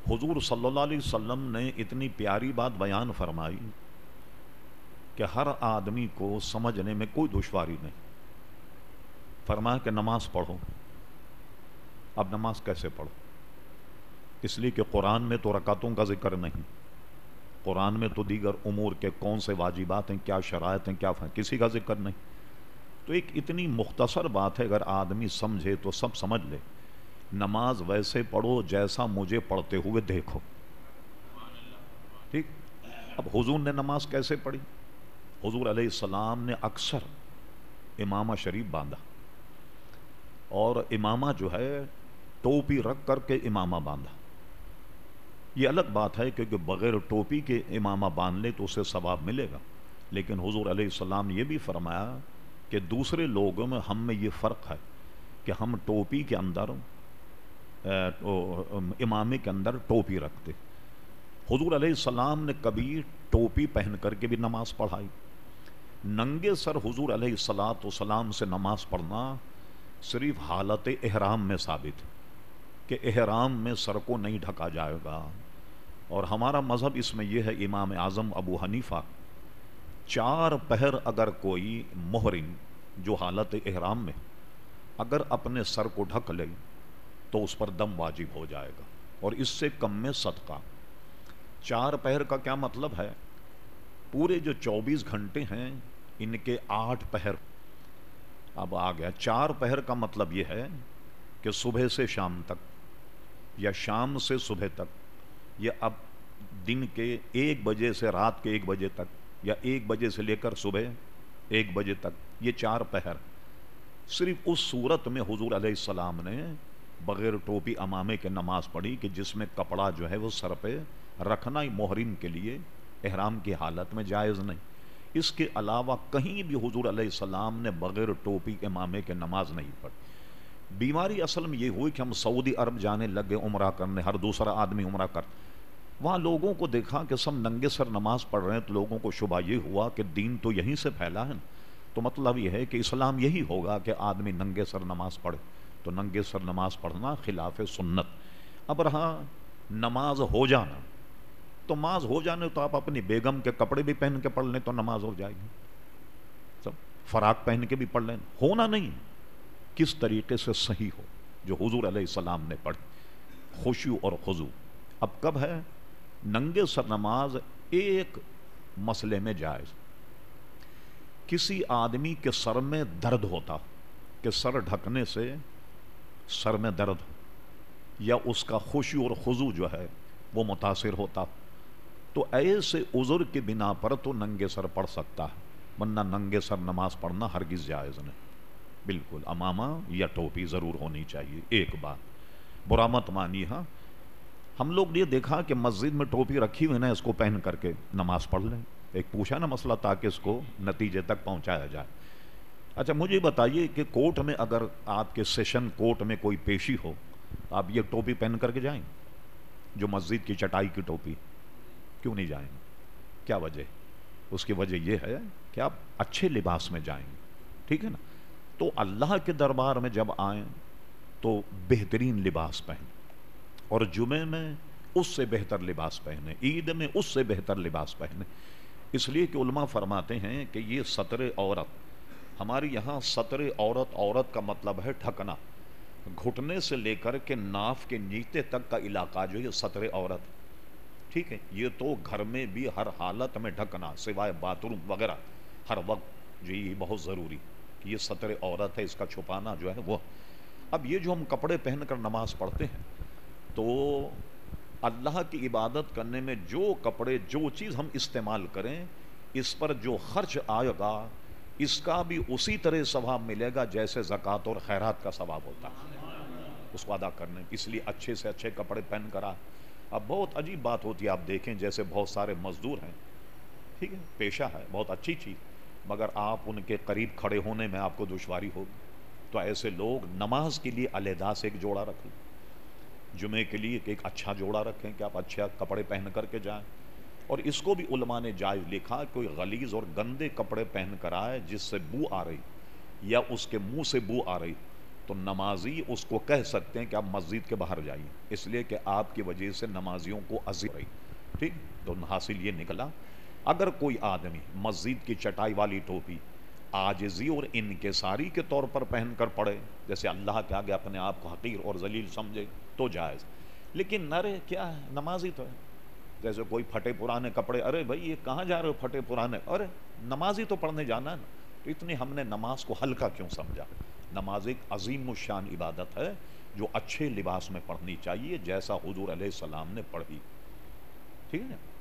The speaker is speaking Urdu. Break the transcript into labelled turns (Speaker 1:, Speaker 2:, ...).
Speaker 1: حضور صلی اللہ علیہ وسلم نے اتنی پیاری بات بیان فرمائی کہ ہر آدمی کو سمجھنے میں کوئی دشواری نہیں. فرمایا کہ نماز پڑھو. اب نماز کیسے پڑھو؟ اس لیے کہ قرآن میں تو رکعتوں کا ذکر نہیں، قرآن میں تو دیگر امور کے کون سے واجبات ہیں، کیا شرائط ہیں، کسی کا ذکر نہیں. تو ایک اتنی مختصر بات ہے، اگر آدمی سمجھے تو سب سمجھ لے. نماز ویسے پڑھو جیسا مجھے پڑھتے ہوئے دیکھو. ٹھیک. اب حضور نے نماز کیسے پڑھی؟ حضور علیہ السلام نے اکثر امامہ شریف باندھا، اور امامہ جو ہے ٹوپی رکھ کر کے امامہ باندھا. یہ الگ بات ہے کہ بغیر ٹوپی کے امامہ باندھ لے تو اسے ثواب ملے گا، لیکن حضور علیہ السلام نے یہ بھی فرمایا کہ دوسرے لوگوں میں ہم میں یہ فرق ہے کہ ہم ٹوپی کے اندر امامے کے اندر ٹوپی رکھتے. حضور علیہ السلام نے کبھی ٹوپی پہن کر کے بھی نماز پڑھائی. ننگے سر حضور علیہ السلام سے نماز پڑھنا صرف حالت احرام میں ثابت ہے کہ احرام میں سر کو نہیں ڈھکا جائے گا. اور ہمارا مذہب اس میں یہ ہے، امام اعظم ابو حنیفہ 4 پہر اگر کوئی محرم جو حالت احرام میں اگر اپنے سر کو ڈھک لے تو اس پر دم واجب ہو جائے گا، اور اس سے کم میں صدقہ. 4 پہر کا کیا مطلب ہے؟ پورے جو 24 گھنٹے ہیں ان کے 8 پہر اب آ گیا. 4 پہر کا مطلب یہ ہے کہ صبح سے شام تک یا شام سے صبح تک، یا اب دن کے 1 بجے سے رات کے 1 بجے تک، یا 1 بجے سے لے کر صبح 1 بجے تک، یہ 4 پہر. صرف اس صورت میں حضور علیہ السلام نے بغیر ٹوپی امامے کے نماز پڑھی کہ جس میں کپڑا جو ہے وہ سر پہ رکھنا ہی محرم کے لیے احرام کی حالت میں جائز نہیں. اس کے علاوہ کہیں بھی حضور علیہ السلام نے بغیر ٹوپی امامے کے نماز نہیں پڑھی. بیماری اصل میں یہ ہوئی کہ ہم سعودی عرب جانے لگے عمرہ کرنے، ہر دوسرا آدمی عمرہ کر، وہاں لوگوں کو دیکھا کہ سب ننگے سر نماز پڑھ رہے ہیں، تو لوگوں کو شبہ یہ ہوا کہ دین تو یہیں سے پھیلا ہے، تو مطلب یہ ہے کہ اسلام یہی ہوگا کہ آدمی ننگے سر نماز پڑھے. تو ننگے سر نماز پڑھنا خلاف سنت. اب رہا نماز ہو جانا، تو نماز ہو جانے تو آپ اپنی بیگم کے کپڑے بھی پہن کے پڑھ لیں تو نماز ہو جائے گی، سب فراق پہن کے بھی پڑھ لیں. ہونا نہیں، کس طریقے سے صحیح ہو جو حضور علیہ السلام نے پڑھی، خشوع اور خضوع. اب کب ہے ننگے سر نماز؟ ایک مسئلے میں جائز. کسی آدمی کے سر میں درد ہوتا کہ سر ڈھکنے سے سر میں درد ہو، یا اس کا خشوع اور خضوع جو ہے وہ متاثر ہوتا، تو ایسے عذر کے بنا پر تو ننگے سر پڑھ سکتا ہے، ورنہ ننگے سر نماز پڑھنا ہرگز جائز نہیں. بالکل امامہ یا ٹوپی ضرور ہونی چاہیے. ایک بات برا مت مانی. ہاں ہم لوگ نے یہ دیکھا کہ مسجد میں ٹوپی رکھی ہوئی نا، اس کو پہن کر کے نماز پڑھ لیں. ایک پوچھا نا مسئلہ تاکہ اس کو نتیجے تک پہنچایا جائے. اچھا مجھے بتائیے کہ کورٹ میں اگر آپ کے سیشن کورٹ میں کوئی پیشی ہو، آپ یہ ٹوپی پہن کر کے جائیں؟ جو مسجد کی چٹائی کی ٹوپی، کیوں نہیں جائیں؟ کیا وجہ؟ اس کی وجہ یہ ہے کہ آپ اچھے لباس میں جائیں گے. ٹھیک ہے نا؟ تو اللہ کے دربار میں جب آئیں تو بہترین لباس پہنیں، اور جمعے میں اس سے بہتر لباس پہنے، عید میں اس سے بہتر لباس پہنے. اس لیے کہ علماء فرماتے ہیں کہ یہ ستر عورت، ہماری یہاں ستر عورت، عورت کا مطلب ہے ڈھکنا، گھٹنے سے لے کر کے ناف کے نیچے تک کا علاقہ جو یہ ستر عورت. ٹھیک ہے، یہ تو گھر میں بھی ہر حالت میں ڈھکنا سوائے باتھ روم وغیرہ ہر وقت، یہ بہت ضروری کہ یہ ستر عورت ہے، اس کا چھپانا جو ہے وہ. اب یہ جو ہم کپڑے پہن کر نماز پڑھتے ہیں، تو اللہ کی عبادت کرنے میں جو کپڑے، جو چیز ہم استعمال کریں، اس پر جو خرچ آئے گا اس کا بھی اسی طرح ثواب ملے گا جیسے زکوٰۃ اور خیرات کا ثواب ہوتا ہے اس کو ادا کرنے. اس لیے اچھے سے اچھے کپڑے پہن کر آئے. اب بہت عجیب بات ہوتی ہے، آپ دیکھیں جیسے بہت سارے مزدور ہیں، ٹھیک ہے، پیشہ ہے بہت اچھی چیز، مگر آپ ان کے قریب کھڑے ہونے میں آپ کو دشواری ہوگی. تو ایسے لوگ نماز کے لیے علیحدہ سے ایک جوڑا رکھ لیں، جمعے کے لیے ایک اچھا جوڑا رکھیں کہ آپ اچھے کپڑے پہن کر کے جائیں. اور اس کو بھی علماء نے جائز لکھا، کوئی غلیظ اور گندے کپڑے پہن کر آئے جس سے بو آ رہی یا اس کے منہ سے بو آ رہی تو نمازی اس کو کہہ سکتے ہیں کہ آپ مسجد کے باہر جائیے، اس لیے کہ آپ کی وجہ سے نمازیوں کو اذیت ہو رہی۔ ٹھیک، تو حاصل یہ نکلا اگر کوئی آدمی مسجد کی چٹائی والی ٹوپی عاجزی اور انکساری کے طور پر پہن کر پڑے، جیسے اللہ کے آگے اپنے آپ کو حقیر اور ذلیل سمجھے، تو جائز، لیکن نرے کیا ہے، نمازی تو ہے، جیسے کوئی پھٹے پرانے کپڑے، ارے بھائی یہ کہاں جا رہے ہو پھٹے پرانے، ارے نمازی تو پڑھنے جانا ہے نا، تو اتنی ہم نے نماز کو ہلکا کیوں سمجھا؟ نماز ایک عظیم الشان عبادت ہے جو اچھے لباس میں پڑھنی چاہیے جیسا حضور علیہ السلام نے پڑھی۔ ٹھیک ہے۔